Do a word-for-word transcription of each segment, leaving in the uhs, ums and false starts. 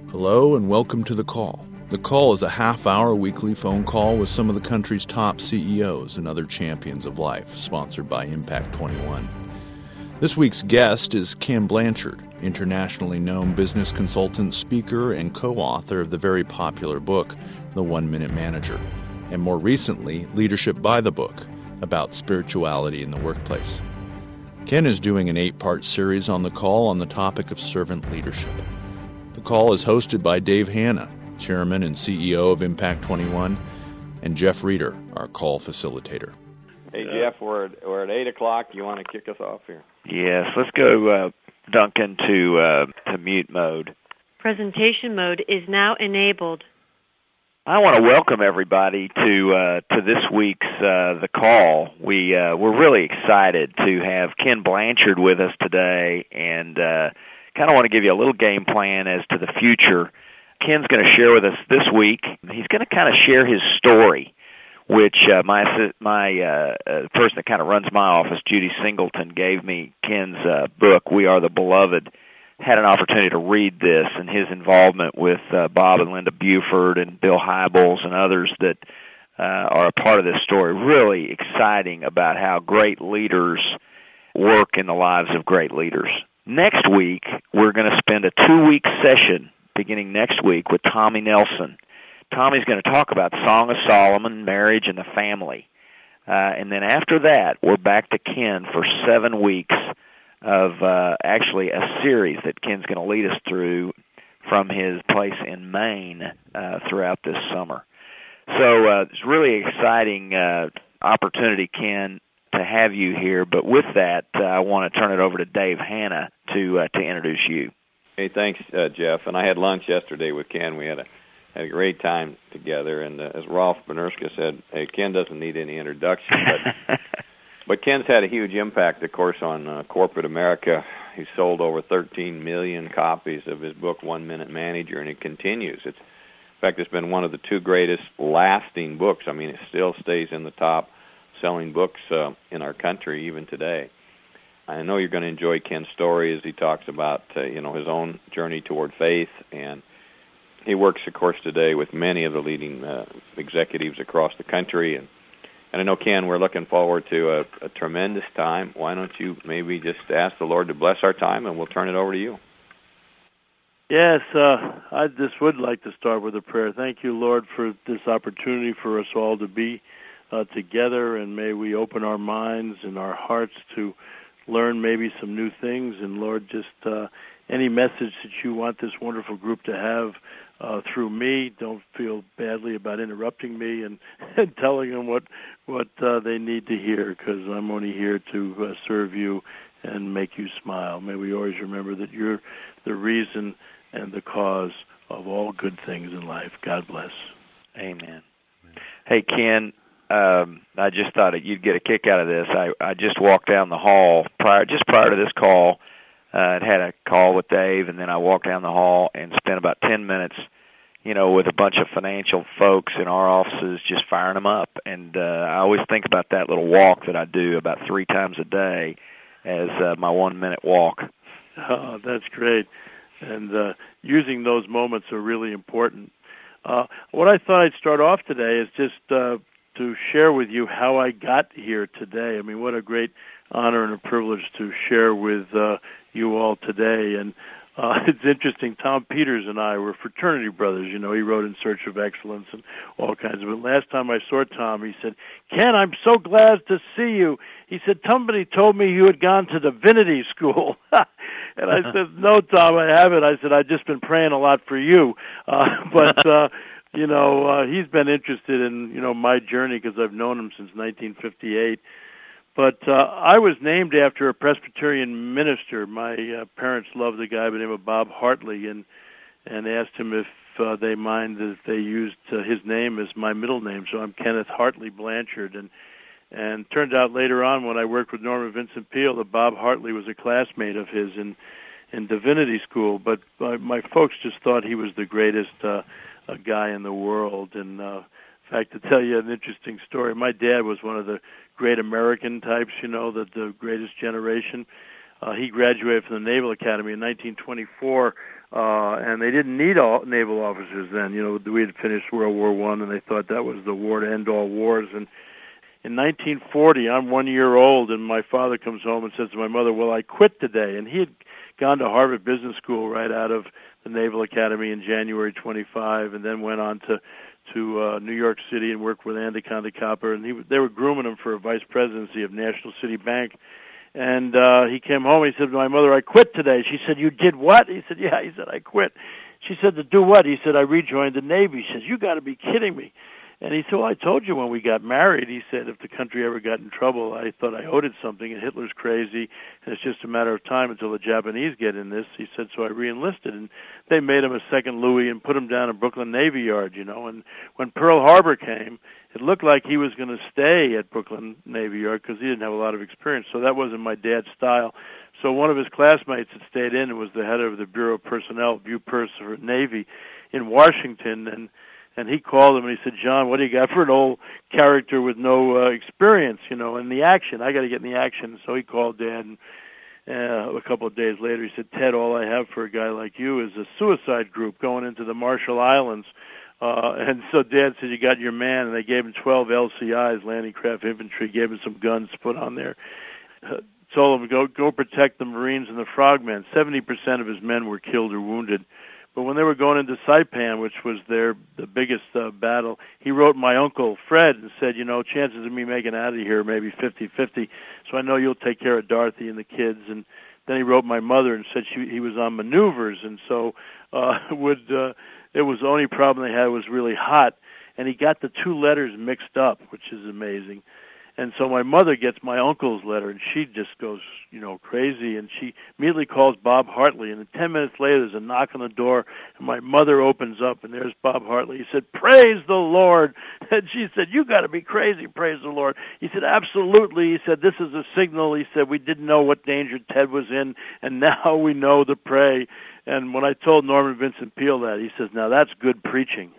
Hello and welcome to The Call. The Call is a half-hour weekly phone call with some of the country's top C E Os and other champions of life, sponsored by Impact twenty-one. This week's guest is Ken Blanchard, internationally known business consultant, speaker, and co-author of the very popular book, The One-Minute Manager, and more recently, Leadership by the Book, about spirituality in the workplace. Ken is doing an eight-part series on The Call on the topic of servant leadership. The Call is hosted by Dave Hanna, Chairman and C E O of Impact twenty-one, and Jeff Reeder, our call facilitator. Hey, Jeff, we're at, we're at eight o'clock. You want to kick us off here? Yes, let's go, uh, Duncan, to, uh, to mute mode. Presentation mode is now enabled. I want to welcome everybody to uh, to this week's uh, The Call. We, uh, we're really excited to have Ken Blanchard with us today, and uh, kind of want to give you a little game plan as to the future. Ken's going to share with us this week. He's going to kind of share his story, which uh, my my uh, uh, person that kind of runs my office, Judy Singleton, gave me Ken's uh, book, We Are the Beloved. Had an opportunity to read this and his involvement with uh, Bob and Linda Buford and Bill Hybels and others that uh, are a part of this story. Really exciting about how great leaders work in the lives of great leaders. Next week, we're going to spend a two-week session beginning next week with Tommy Nelson. Tommy's going to talk about Song of Solomon, marriage, and the family. Uh, and then after that, we're back to Ken for seven weeks of uh, actually a series that Ken's going to lead us through from his place in Maine uh, throughout this summer. So uh, it's really exciting uh, opportunity, Ken, to have you here. But with that, uh, I want to turn it over to Dave Hanna to uh, to introduce you. Hey, thanks, uh, Jeff. And I had lunch yesterday with Ken. We had a had a great time together. And uh, as Rolf Benerska said, hey, Ken doesn't need any introduction, but but Ken's had a huge impact, of course, on uh, corporate America. He's sold over thirteen million copies of his book, One Minute Manager, and it continues. It's in fact, it's been one of the two greatest lasting books. I mean, it still stays in the top selling books uh, in our country even today. I know you're going to enjoy Ken's story as he talks about uh, you know his own journey toward faith, and he works, of course, today with many of the leading uh, executives across the country. And, and I know, Ken, we're looking forward to a, a tremendous time. Why don't you maybe just ask the Lord to bless our time, and we'll turn it over to you. Yes, uh, I just would like to start with a prayer. Thank you, Lord, for this opportunity for us all to be uh, together, and may we open our minds and our hearts to learn maybe some new things. And, Lord, just uh, any message that you want this wonderful group to have uh, through me, don't feel badly about interrupting me and, and telling them what, what uh, they need to hear, because I'm only here to uh, serve you and make you smile. May we always remember that you're the reason and the cause of all good things in life. God bless. Amen. Hey, Ken, um, I just thought that you'd get a kick out of this. I, I just walked down the hall prior, just prior to this call. Uh, I'd had a call with Dave, and then I walked down the hall and spent about ten minutes, you know, with a bunch of financial folks in our offices, just firing them up. And uh, I always think about that little walk that I do about three times a day as uh, my one-minute walk. Oh, that's great. And uh, using those moments are really important. Uh, what I thought I'd start off today is just uh, to share with you how I got here today. I mean, what a great honor and a privilege to share with uh, you all today. And uh, it's interesting, Tom Peters and I were fraternity brothers. You know, he wrote In Search of Excellence and all kinds of it. Last time I saw Tom, he said, Ken, I'm so glad to see you. He said, somebody told me you had gone to divinity school. And I said, no, Tom, I haven't. I said, I've just been praying a lot for you. Uh, but, uh, you know, uh, he's been interested in, you know, my journey because I've known him since nineteen fifty-eight. But uh, I was named after a Presbyterian minister. My uh, parents loved a guy by the name of Bob Hartley, and and asked him if uh, they mind that they used uh, his name as my middle name. So I'm Kenneth Hartley Blanchard. And and turned out later on when I worked with Norman Vincent Peale that Bob Hartley was a classmate of his in in divinity school. But uh, my folks just thought he was the greatest uh, uh, guy in the world. And uh, in fact, to tell you an interesting story, my dad was one of the great American types, you know, the, the greatest generation. Uh, he graduated from the Naval Academy in nineteen twenty-four Uh, and they didn't need all naval officers then. You know, we had finished World War One, and they thought that was the war to end all wars. And in nineteen forty, I'm one year old, and my father comes home and says to my mother, well, I quit today. And he had gone to Harvard Business School right out of the Naval Academy in January twenty-five, and then went on to to uh, New York City and worked with Anaconda Copper. And he, they were grooming him for a vice presidency of National City Bank. And uh, he came home and he said to my mother, I quit today. She said, you did what? He said, yeah. He said, I quit. She said, to do what? He said, I rejoined the Navy. She says, you got to be kidding me. And he said, well, I told you when we got married, he said, if the country ever got in trouble, I thought I owed it something, and Hitler's crazy, and it's just a matter of time until the Japanese get in this. He said, so I re-enlisted, and they made him a second Louis and put him down in Brooklyn Navy Yard, you know. And when Pearl Harbor came, it looked like he was going to stay at Brooklyn Navy Yard because he didn't have a lot of experience, so that wasn't my dad's style. So one of his classmates that stayed in and was the head of the Bureau of Personnel, Bupers for Navy, in Washington, and And he called him and he said, John, what do you got for an old character with no uh, experience, you know, in the action? I got to get in the action. So he called Dad, and uh, a couple of days later he said, Ted, all I have for a guy like you is a suicide group going into the Marshall Islands. Uh, and so Dad said, you got your man, and they gave him twelve L C Is, landing craft infantry, gave him some guns to put on there. Uh, told him, go, go protect the Marines and the Frogmen. seventy percent of his men were killed or wounded. But when they were going into Saipan, which was their the biggest uh, battle, he wrote my uncle Fred and said, you know, chances of me making out of here maybe fifty-fifty, so I know you'll take care of Dorothy and the kids. And then he wrote my mother and said she, he was on maneuvers, and so uh, would uh, it was the only problem they had was really hot, and he got the two letters mixed up, which is amazing. And so my mother gets my uncle's letter, and she just goes, you know, crazy. And she immediately calls Bob Hartley. And then ten minutes later, there's a knock on the door, and my mother opens up, and there's Bob Hartley. He said, praise the Lord. And she said, you got to be crazy, praise the Lord. He said, absolutely. He said, this is a signal. He said, we didn't know what danger Ted was in, and now we know to pray. And when I told Norman Vincent Peale that, he says, now that's good preaching.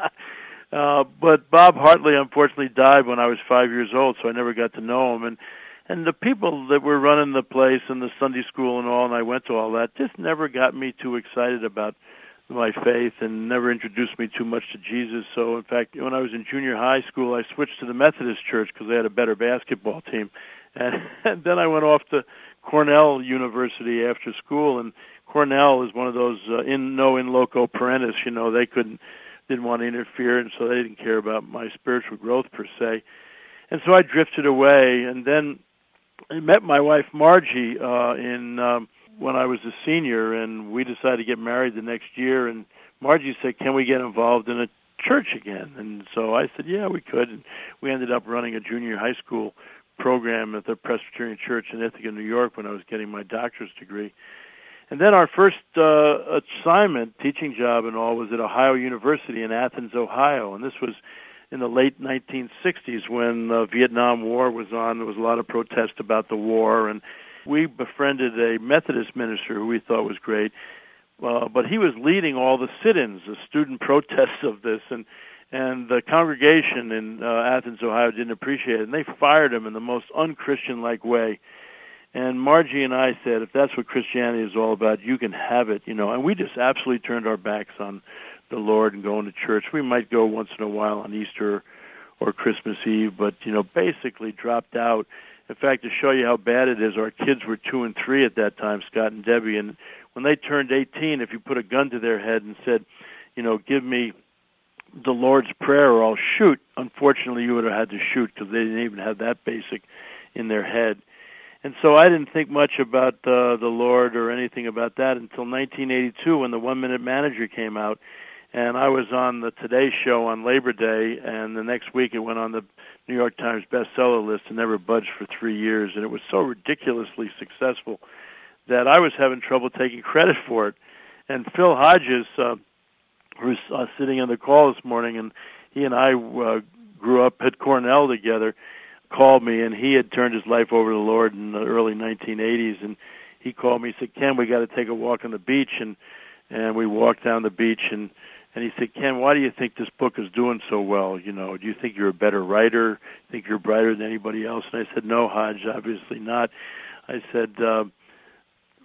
Uh, but Bob Hartley unfortunately died when I was five years old, so I never got to know him. And and the people that were running the place and the Sunday school and all, and I went to all that, just never got me too excited about my faith and never introduced me too much to Jesus. So, in fact, when I was in junior high school, I switched to the Methodist Church because they had a better basketball team. And, and then I went off to Cornell University after school, and Cornell is one of those uh, in no in loco parentis, you know, they couldn't didn't want to interfere, and so they didn't care about my spiritual growth per se. And so I drifted away, and then I met my wife Margie uh, in um, when I was a senior, and we decided to get married the next year. And Margie said, can we get involved in a church again? And so I said, yeah, we could. And we ended up running a junior high school program at the Presbyterian Church in Ithaca, New York, when I was getting my doctorate degree. And then our first uh, assignment, teaching job and all, was at Ohio University in Athens, Ohio. And this was in the late nineteen sixties when the Vietnam War was on. There was a lot of protest about the war. And we befriended a Methodist minister who we thought was great. Uh, but he was leading all the sit-ins, the student protests of this. And, and the congregation in uh, Athens, Ohio didn't appreciate it. And they fired him in the most un-Christian-like way. And Margie and I said, if that's what Christianity is all about, you can have it, you know. And we just absolutely turned our backs on the Lord and going to church. We might go once in a while on Easter or Christmas Eve, but, you know, basically dropped out. In fact, to show you how bad it is, our kids were two and three at that time, Scott and Debbie, and when they turned eighteen, if you put a gun to their head and said, you know, give me the Lord's Prayer or I'll shoot, unfortunately you would have had to shoot because they didn't even have that basic in their head. And so I didn't think much about uh, the Lord or anything about that until nineteen eighty-two when the One Minute Manager came out. And I was on the Today Show on Labor Day, and the next week it went on the New York Times bestseller list and never budged for three years. And it was so ridiculously successful that I was having trouble taking credit for it. And Phil Hodges, uh, who's uh, sitting on the call this morning, and he and I uh, grew up at Cornell together, called me, and he had turned his life over to the Lord in the early nineteen eighties, and he called me, he said, Ken, we got to take a walk on the beach, and and we walked down the beach, and, and he said, Ken, why do you think this book is doing so well? You know, do you think you're a better writer? Think you're brighter than anybody else? And I said, no, Hodge, obviously not. I said, uh,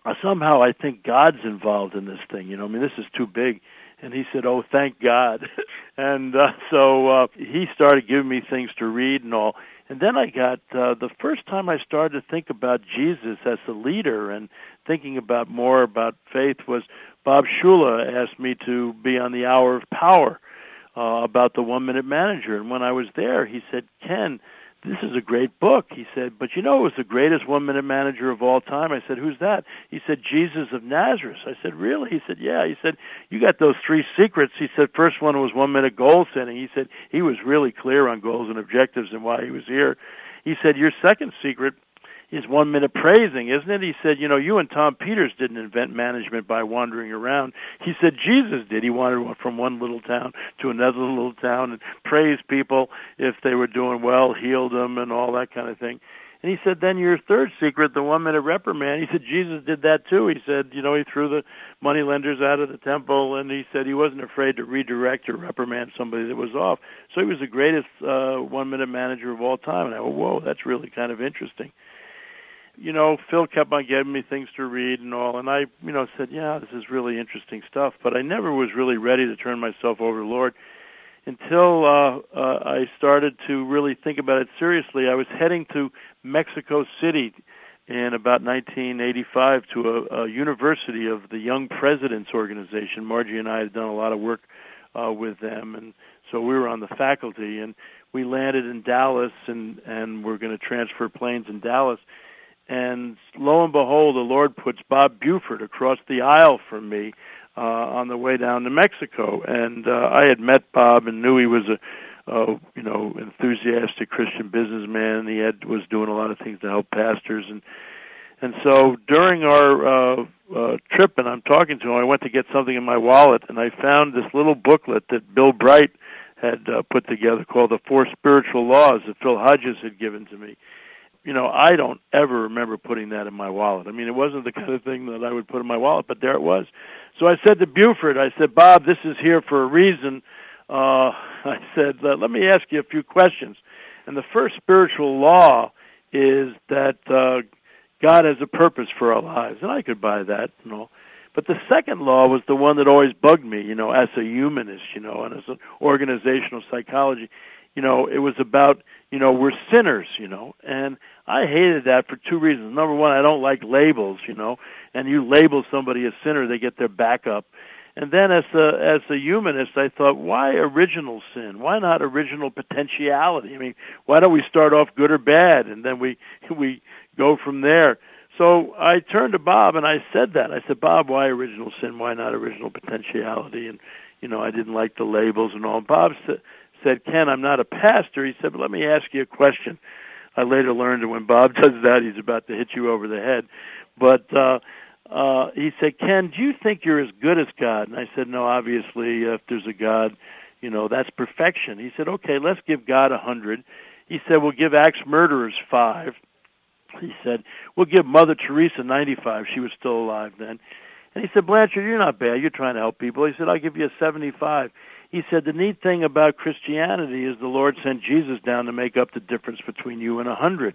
uh, somehow I think God's involved in this thing. You know, I mean, this is too big. And he said, oh, thank God. and uh, so uh, he started giving me things to read and all. And then I got, uh, the first time I started to think about Jesus as a leader and thinking about more about faith was Bob Shula asked me to be on the Hour of Power uh, about the One Minute Manager. And when I was there, he said, Ken, this is a great book. He said, but you know it was the greatest one-minute manager of all time. I said, who's that? He said, Jesus of Nazareth. I said, really? He said, yeah. He said, you got those three secrets. He said, first one was one-minute goal setting. He said, he was really clear on goals and objectives and why he was here. He said, your second secret is one-minute praising, isn't it? He said, you know, you and Tom Peters didn't invent management by wandering around. He said Jesus did. He wandered from one little town to another little town and praised people if they were doing well, healed them, and all that kind of thing. And he said, then your third secret, the one-minute reprimand, he said Jesus did that too. He said, you know, he threw the moneylenders out of the temple, and he said he wasn't afraid to redirect or reprimand somebody that was off. So he was the greatest uh, one-minute manager of all time. And I went, whoa, that's really kind of interesting. You know, Phil kept on giving me things to read and all, and I, you know, said, yeah, this is really interesting stuff, but I never was really ready to turn myself over to the Lord until uh, uh, I started to really think about it seriously. I was heading to Mexico City in about nineteen eighty-five to a, a university of the Young Presidents Organization. Margie and I had done a lot of work uh, with them, and so we were on the faculty, and we landed in Dallas, and, and we're going to transfer planes in Dallas. And lo and behold, the Lord puts Bob Buford across the aisle from me uh, on the way down to Mexico. And uh, I had met Bob and knew he was a, uh, you know, enthusiastic Christian businessman. He had was doing a lot of things to help pastors. And and so during our uh, uh, trip, and I'm talking to him, I went to get something in my wallet, and I found this little booklet that Bill Bright had uh, put together called The Four Spiritual Laws that Phil Hodges had given to me. You know, I don't ever remember putting that in my wallet. I mean, it wasn't the kind of thing that I would put in my wallet, but there it was. So I said to Buford, I said, Bob, this is here for a reason. Uh, I said, let me ask you a few questions. And the first spiritual law is that uh, God has a purpose for our lives, and I could buy that, you know. But the second law was the one that always bugged me, you know, as a humanist, you know, and as an organizational psychology. You know, it was about, you know, we're sinners, you know, and I hated that for two reasons. Number one, I don't like labels, you know, and you label somebody a sinner, they get their back up. And then as a, as a humanist, I thought, why original sin? Why not original potentiality? I mean, why don't we start off good or bad, and then we we go from there? So I turned to Bob, and I said that. I said, Bob, why original sin? Why not original potentiality? And, you know, I didn't like the labels and all. And Bob said, said, Ken, I'm not a pastor. He said, but let me ask you a question. I later learned that when Bob does that, he's about to hit you over the head. But uh, uh, he said, Ken, do you think you're as good as God? And I said, no, obviously, uh, if there's a God, you know, that's perfection. He said, okay, let's give God a hundred. He said, we'll give axe murderers five. He said, we'll give Mother Teresa ninety-five. She was still alive then. And he said, Blanchard, you're not bad. You're trying to help people. He said, I'll give you a seventy-five. He said, the neat thing about Christianity is the Lord sent Jesus down to make up the difference between you and a hundred.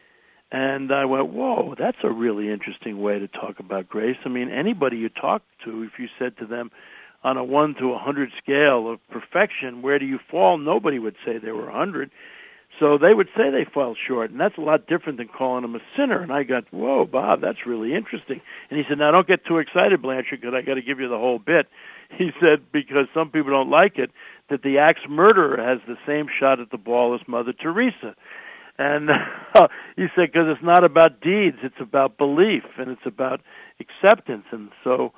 And I went, whoa, that's a really interesting way to talk about grace. I mean, anybody you talk to, if you said to them on a one to a hundred scale of perfection, where do you fall? Nobody would say they were a hundred. So they would say they fell short, and that's a lot different than calling them a sinner. And I got, whoa, Bob, that's really interesting. And he said, now don't get too excited, Blanchard, because I got to give you the whole bit. He said, because some people don't like it, that the axe murderer has the same shot at the ball as Mother Teresa. And uh, he said, because it's not about deeds, it's about belief, and it's about acceptance. And so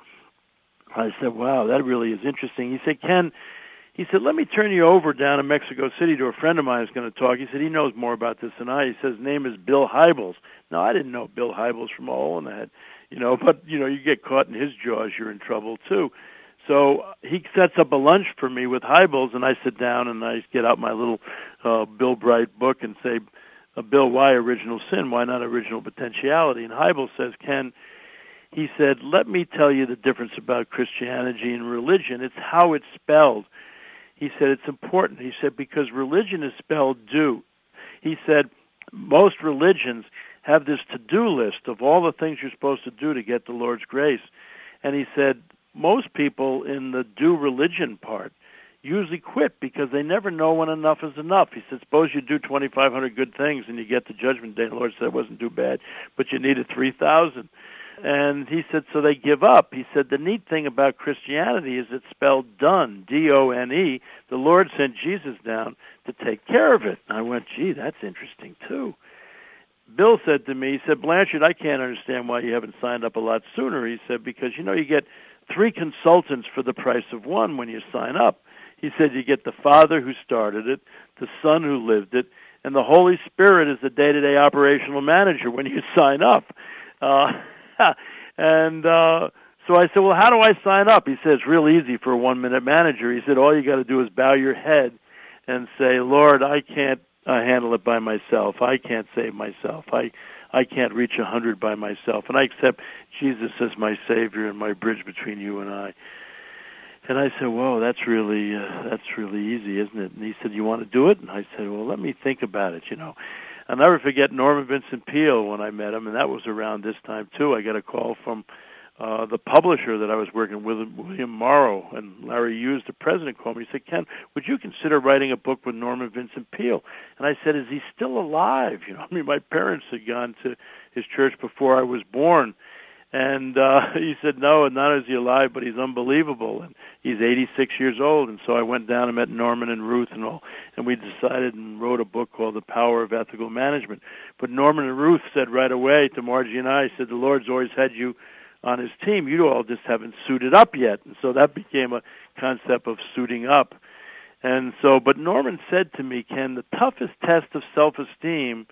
I said, wow, that really is interesting. He said, Ken, he said, let me turn you over down in Mexico City to a friend of mine who's going to talk. He said, he knows more about this than I. He says, his name is Bill Hybels. Now, I didn't know Bill Hybels from a hole in the head, you know, but, you know, you get caught in his jaws, you're in trouble, too. So he sets up a lunch for me with Hybels, and I sit down and I get out my little uh, Bill Bright book and say, uh, Bill, why original sin? Why not original potentiality? And Hybels says, Ken, he said, let me tell you the difference about Christianity and religion. It's how it's spelled. He said, it's important. He said, because religion is spelled do. He said, most religions have this to-do list of all the things you're supposed to do to get the Lord's grace. And he said, most people in the do religion part usually quit because they never know when enough is enough. He said, suppose you do twenty-five hundred good things and you get to Judgment Day, and the Lord said it wasn't too bad, but you needed three thousand. And he said, so they give up. He said, the neat thing about Christianity is it's spelled done, D O N E. The Lord sent Jesus down to take care of it. And I went, gee, that's interesting, too. Bill said to me, he said, Blanchard, I can't understand why you haven't signed up a lot sooner. He said, because, you know, you get three consultants for the price of one when you sign up. He said, you get the Father who started it, the Son who lived it, and the Holy Spirit is the day-to-day operational manager when you sign up. Uh, and uh, so I said, well, how do I sign up? He said, it's real easy for a one-minute manager. He said, all you got to do is bow your head and say, Lord, I can't uh, handle it by myself. I can't save myself. I I can't reach a hundred by myself. And I accept Jesus as my Savior and my bridge between you and I. And I said, whoa, that's really, uh, that's really easy, isn't it? And he said, you want to do it? And I said, well, let me think about it, you know. I'll never forget Norman Vincent Peale when I met him, and that was around this time, too. I got a call from uh, the publisher that I was working with, William Morrow, and Larry Hughes, the president, called me. He said, Ken, would you consider writing a book with Norman Vincent Peale? And I said, is he still alive? You know, I mean, my parents had gone to his church before I was born. And uh, he said, no, not only is he alive, but he's unbelievable. And he's eighty-six years old. And so I went down and met Norman and Ruth and all, and we decided and wrote a book called The Power of Ethical Management. But Norman and Ruth said right away to Margie and I, said, the Lord's always had you on his team. You all just haven't suited up yet. And so that became a concept of suiting up. And so, but Norman said to me, Ken, the toughest test of self-esteem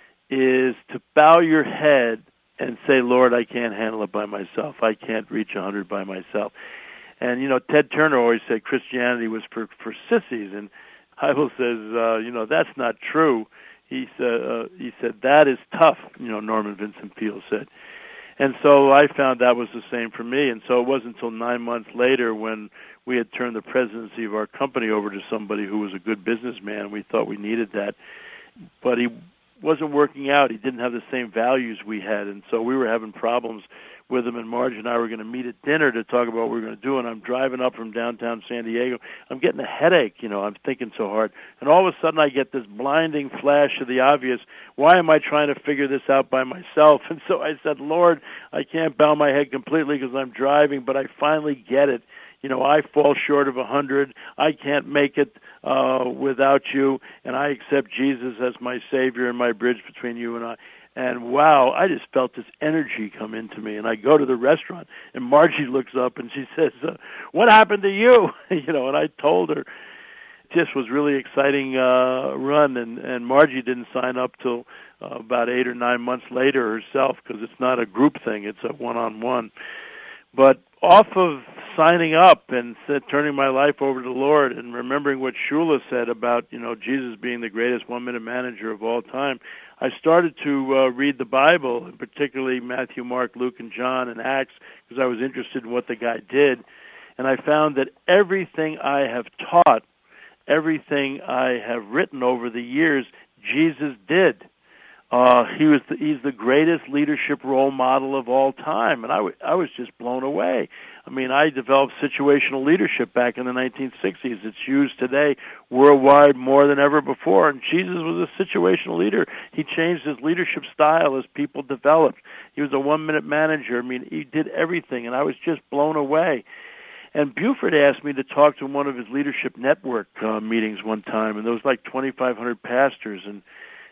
is to bow your head and say, Lord, I can't handle it by myself. I can't reach a hundred by myself. And, you know, Ted Turner always said Christianity was for, for sissies. And Heibel says, uh, you know, that's not true. He said, uh, he said, that is tough, you know, Norman Vincent Peale said. And so I found that was the same for me. And so it wasn't until nine months later when we had turned the presidency of our company over to somebody who was a good businessman. We thought we needed that. But he wasn't working out. He didn't have the same values we had, and so we were having problems with him. And Marge and I were going to meet at dinner to talk about what we were going to do, and I'm driving up from downtown San Diego. I'm getting a headache, you know, I'm thinking so hard. And all of a sudden I get this blinding flash of the obvious. Why am I trying to figure this out by myself? And so I said, Lord, I can't bow my head completely because I'm driving, but I finally get it. You know, I fall short of a hundred. I can't make it uh, without you, and I accept Jesus as my Savior and my bridge between you and I. And wow, I just felt this energy come into me. And I go to the restaurant, and Margie looks up and she says, uh, "What happened to you?" You know, and I told her. It just was really exciting uh, run, and and Margie didn't sign up till uh, about eight or nine months later herself because it's not a group thing; it's a one-on-one. But off of signing up and said, turning my life over to the Lord and remembering what Shula said about, you know, Jesus being the greatest one-minute manager of all time, I started to uh, read the Bible, and particularly Matthew, Mark, Luke, and John, and Acts, because I was interested in what the guy did. And I found that everything I have taught, everything I have written over the years, Jesus did. Uh, he was the, he's the greatest leadership role model of all time, and I, w- I was just blown away. I mean, I developed situational leadership back in the nineteen sixties. It's used today worldwide more than ever before, and Jesus was a situational leader. He changed his leadership style as people developed. He was a one-minute manager. I mean, he did everything, and I was just blown away. And Buford asked me to talk to one of his leadership network uh, meetings one time, and there was like twenty-five hundred pastors, and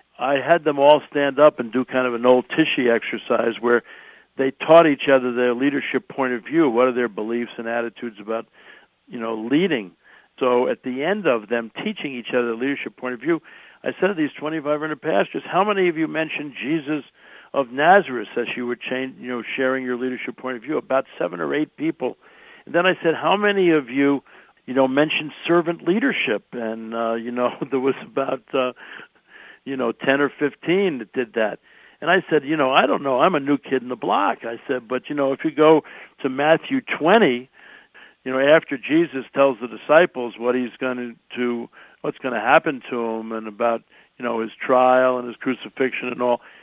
I had them all stand up and do kind of an old Tishy exercise where they taught each other their leadership point of view. What are their beliefs and attitudes about, you know, leading? So at the end of them teaching each other the leadership point of view, I said to these twenty-five hundred pastors, how many of you mentioned Jesus of Nazareth as you were change, you know, sharing your leadership point of view? About seven or eight people. And then I said, how many of you, you know, mentioned servant leadership? And, uh, you know, there was about... Uh, you know, ten or fifteen that did that. And I said, you know, I don't know. I'm a new kid in the block. I said, but, you know, if you go to Matthew twenty, you know, after Jesus tells the disciples what he's going to, to what's going to happen to him and about, you know, his trial and his crucifixion and all,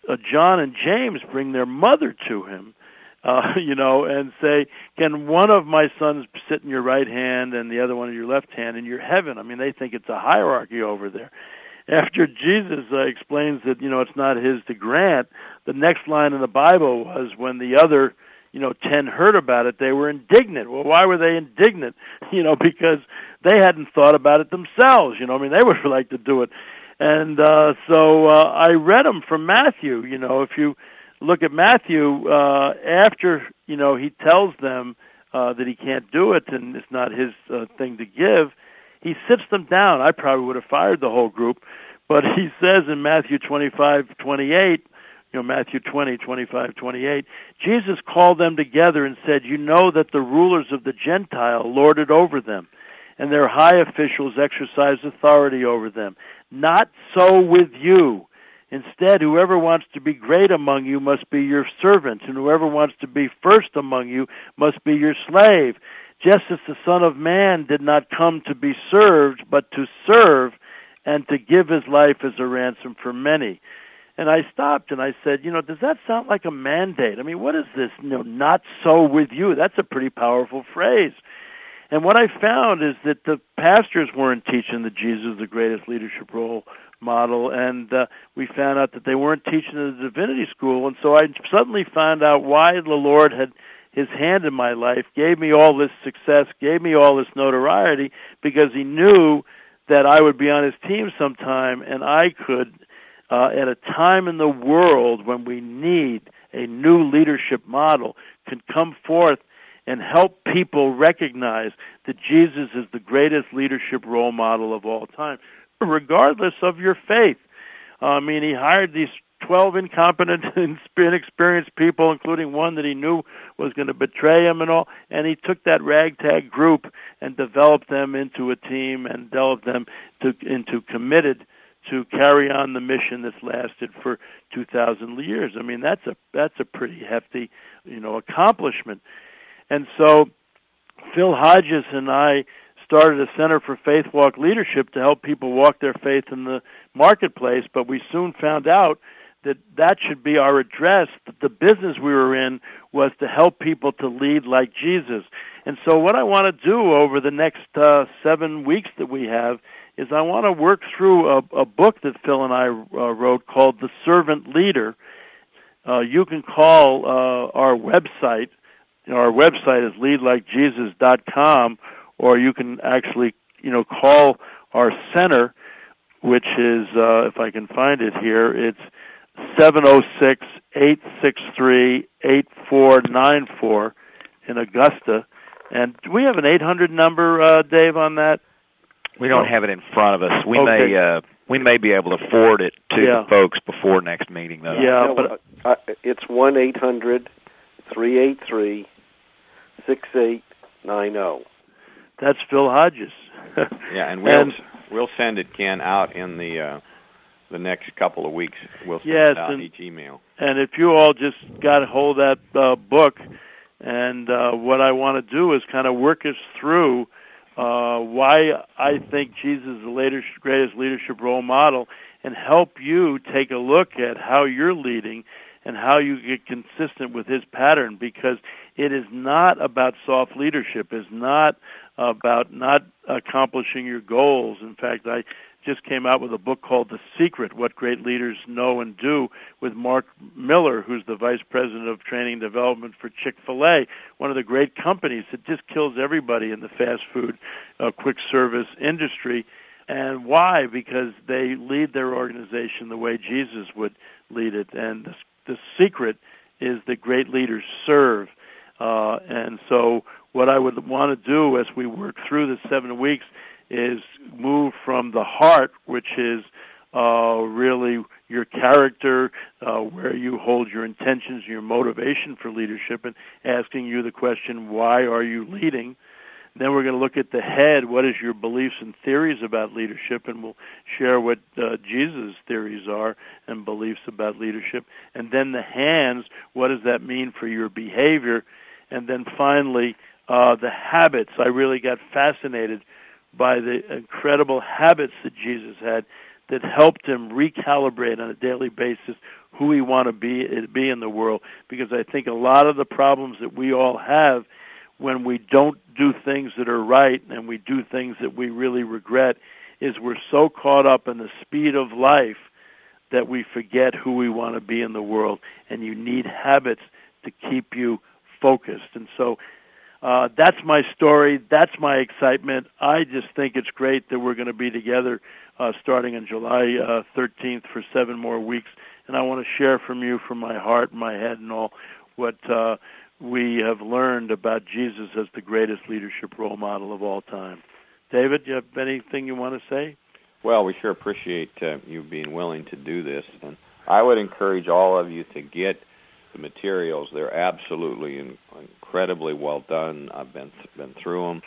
uh, John and James bring their mother to him, uh, you know, and say, can one of my sons sit in your right hand and the other one in your left hand in your heaven? I mean, they think it's a hierarchy over there. After Jesus uh, explains that, you know, it's not his to grant, the next line in the Bible was when the other, you know, ten heard about it, they were indignant. Well, why were they indignant? You know, because they hadn't thought about it themselves. You know, I mean, they would like to do it. And uh, so uh, I read them from Matthew. You know, if you look at Matthew, uh, after, you know, he tells them uh, that he can't do it and it's not his uh, thing to give, he sits them down. I probably would have fired the whole group. But he says in Matthew twenty-five twenty-eight, you know, Matthew twenty, twenty-five, twenty-eight, Jesus called them together and said, you know that the rulers of the Gentile lord it over them, and their high officials exercise authority over them. Not so with you. Instead, whoever wants to be great among you must be your servant, and whoever wants to be first among you must be your slave. Just as the Son of Man did not come to be served, but to serve and to give his life as a ransom for many. And I stopped and I said, you know, does that sound like a mandate? I mean, what is this, you know, not so with you? That's a pretty powerful phrase. And what I found is that the pastors weren't teaching that Jesus is the greatest leadership role model, and uh, we found out that they weren't teaching in the divinity school. And so I suddenly found out why the Lord had his hand in my life, gave me all this success, gave me all this notoriety, because he knew that I would be on his team sometime, and I could, uh, at a time in the world when we need a new leadership model, can come forth and help people recognize that Jesus is the greatest leadership role model of all time, regardless of your faith. Uh, I mean, he hired these twelve incompetent and inexperienced people, including one that he knew was going to betray him and all, and he took that ragtag group and developed them into a team and developed them to, into committed to carry on the mission that's lasted for two thousand years. I mean, that's a that's a pretty hefty, you know, accomplishment. And so Phil Hodges and I started a Center for Faith Walk Leadership to help people walk their faith in the marketplace, but we soon found out that that should be our address. The business we were in was to help people to lead like Jesus. And so what I want to do over the next uh, seven weeks that we have is I want to work through a, a book that Phil and I uh, wrote called The Servant Leader. Uh, you can call uh, our website. You know, our website is lead like jesus dot com, or you can actually, you know, call our center, which is, uh, if I can find it here, it's seven oh six, eight six three, eight four nine four in Augusta. And do we have an eight hundred number, uh, Dave, on that? We don't have it in front of us. We Okay. may uh, we may be able to forward it to Yeah. the folks before next meeting, though. Yeah, No, but uh, it's one eight hundred three eight three six eight nine zero. that's Phil Hodges. Yeah, and we'll And- we'll send it, Ken, out in the uh, the next couple of weeks. We'll send Yes, it out and- each email. And if you all just got a hold of that uh, book, and uh, what I want to do is kind of work us through uh, why I think Jesus is the latest, greatest leadership role model, and help you take a look at how you're leading and how you get consistent with his pattern, because it is not about soft leadership. It's not about not accomplishing your goals. In fact, I just came out with a book called The Secret, What Great Leaders Know and Do, with Mark Miller, who's the Vice President of Training and Development for Chick-fil-A, one of the great companies that just kills everybody in the fast food, uh, quick service industry. And why? Because they lead their organization the way Jesus would lead it. And the, the secret is that great leaders serve. Uh, and so what I would want to do as we work through the seven weeks is move from the heart, which is uh, really your character, uh, where you hold your intentions, your motivation for leadership, and asking you the question, why are you leading? Then we're going to look at the head, what is your beliefs and theories about leadership, and we'll share what uh, Jesus' theories are and beliefs about leadership. And then the hands, what does that mean for your behavior? And then finally, uh, the habits. I really got fascinated by the incredible habits that Jesus had that helped him recalibrate on a daily basis who he want to be be in the world. Because I think a lot of the problems that we all have when we don't do things that are right and we do things that we really regret is we're so caught up in the speed of life that we forget who we want to be in the world. And you need habits to keep you focused. And so uh, that's my story. That's my excitement. I just think it's great that we're going to be together uh, starting on July uh, thirteenth for seven more weeks. And I want to share from you, from my heart and my head and all, what uh, we have learned about Jesus as the greatest leadership role model of all time. David, do you have anything you want to say? Well, we sure appreciate uh, you being willing to do this. And I would encourage all of you to get the materials. They're absolutely in, incredibly well done. I've been been through them.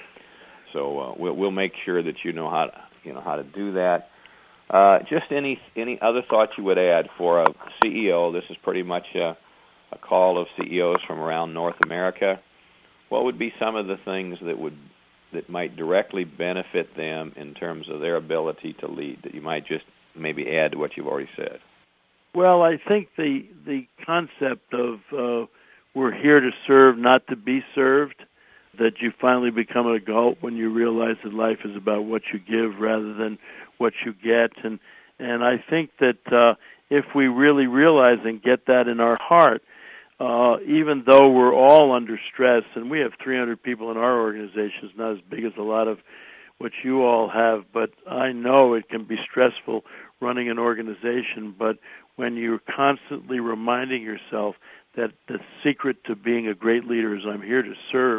So uh, we'll, we'll make sure that you know how to, you know, how to do that. Uh, just any any other thoughts you would add for a C E O? This is pretty much a, a call of C E Os from around North America. What would be some of the things that would that might directly benefit them in terms of their ability to lead, that you might just maybe add to what you've already said? Well, I think the the concept of uh, we're here to serve, not to be served, that you finally become an adult when you realize that life is about what you give rather than what you get. And and I think that uh, if we really realize and get that in our heart, uh, even though we're all under stress, and we have three hundred people in our organization, it's not as big as a lot of what you all have, but I know it can be stressful running an organization. But when you're constantly reminding yourself that the secret to being a great leader is I'm here to serve,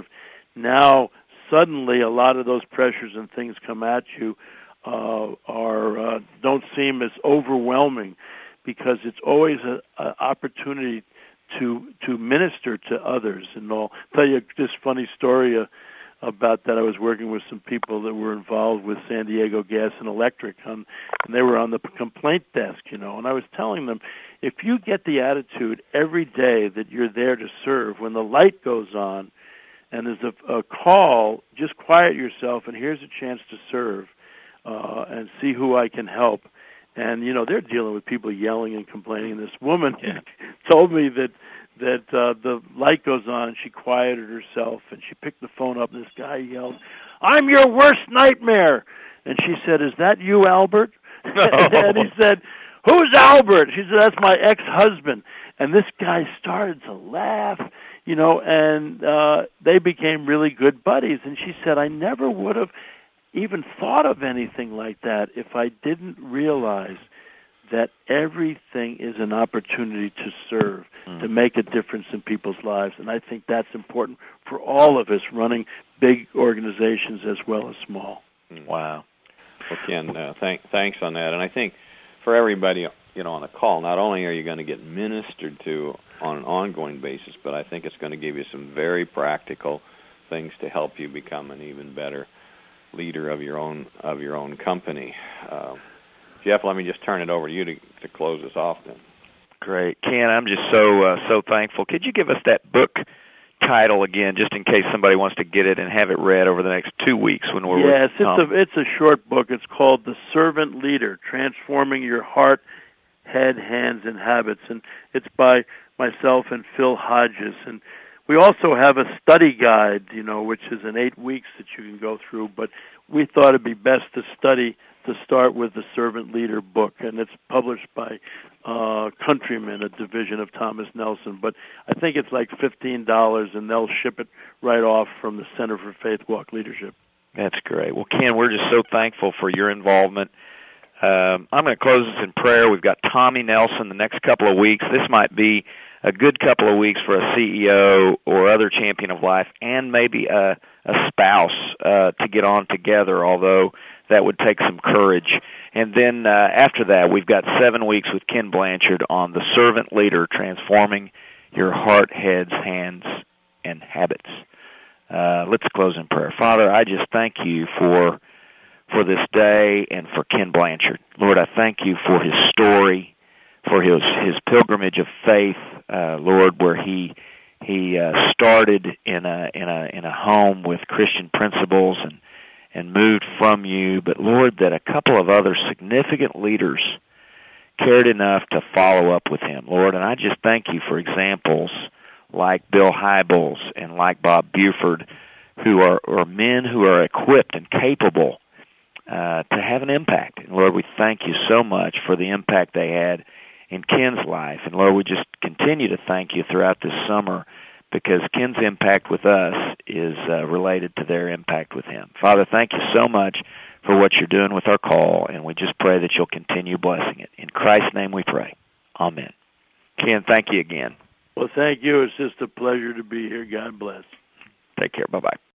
now suddenly a lot of those pressures and things come at you uh, are uh, don't seem as overwhelming, because it's always an opportunity to to minister to others. And I'll tell you this funny story uh, about that. I was working with some people that were involved with San Diego Gas and Electric, on, and they were on the complaint desk, you know, and I was telling them, if you get the attitude every day that you're there to serve, when the light goes on and there's a, a call, just quiet yourself, and here's a chance to serve uh, and see who I can help. And, you know, they're dealing with people yelling and complaining. And this woman yeah. told me that that uh, the light goes on, and she quieted herself, and she picked the phone up, and this guy yelled, "I'm your worst nightmare." And she said, "Is that you, Albert?" No. And he said, "Who's Albert?" She said, "That's my ex-husband." And this guy started to laugh, you know, and uh, they became really good buddies. And she said, "I never would have even thought of anything like that if I didn't realize that everything is an opportunity to serve, mm. to make a difference in people's lives." And I think that's important for all of us running big organizations as well as small. Wow. Well, Ken, uh, thank, thanks on that. And I think for everybody, you know, on the call, not only are you going to get ministered to on an ongoing basis, but I think it's going to give you some very practical things to help you become an even better leader of your own of your own company. Uh, Jeff, let me just turn it over to you to, to close us off then. Great. Ken, I'm just so uh, so thankful. Could you give us that book title again, just in case somebody wants to get it and have it read over the next two weeks when we're Yes, with Tom? it's a, it's a short book. It's called The Servant Leader, Transforming Your Heart, Head, Hands, and Habits. And it's by myself and Phil Hodges. And we also have a study guide, you know, which is in eight weeks that you can go through. But we thought it'd be best to study to start with the Servant Leader book, and it's published by uh, Countryman, a division of Thomas Nelson. But I think it's like fifteen dollars, and they'll ship it right off from the Center for Faith Walk Leadership. That's great. Well, Ken, we're just so thankful for your involvement. Um, I'm going to close this in prayer. We've got Tommy Nelson the next couple of weeks. This might be a good couple of weeks for a C E O or other champion of life, and maybe a, a spouse uh, to get on together, although that would take some courage. And then uh, after that, we've got seven weeks with Ken Blanchard on the Servant Leader, Transforming Your Heart, Heads, Hands, and Habits. Uh, let's close in prayer. Father, I just thank you for for this day and for Ken Blanchard. Lord, I thank you for his story, for his his pilgrimage of faith, uh, Lord, where he he uh, started in a in a in a home with Christian principles and and moved from you, but Lord, that a couple of other significant leaders cared enough to follow up with him, Lord. And I just thank you for examples like Bill Hybels and like Bob Buford, who are, are men who are equipped and capable uh, to have an impact. And Lord, we thank you so much for the impact they had in Ken's life. And Lord, we just continue to thank you throughout this summer, because Ken's impact with us is uh, related to their impact with him. Father, thank you so much for what you're doing with our call, and we just pray that you'll continue blessing it. In Christ's name we pray. Amen. Ken, thank you again. Well, thank you. It's just a pleasure to be here. God bless. Take care. Bye-bye.